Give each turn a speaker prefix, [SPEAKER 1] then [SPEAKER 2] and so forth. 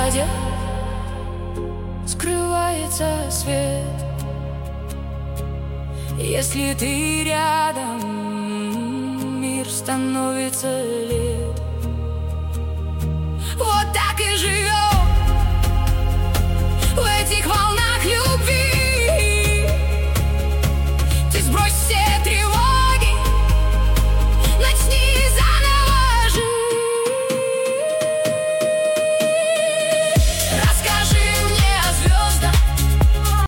[SPEAKER 1] воде скрывается свет. Если ты рядом, мир становится легче.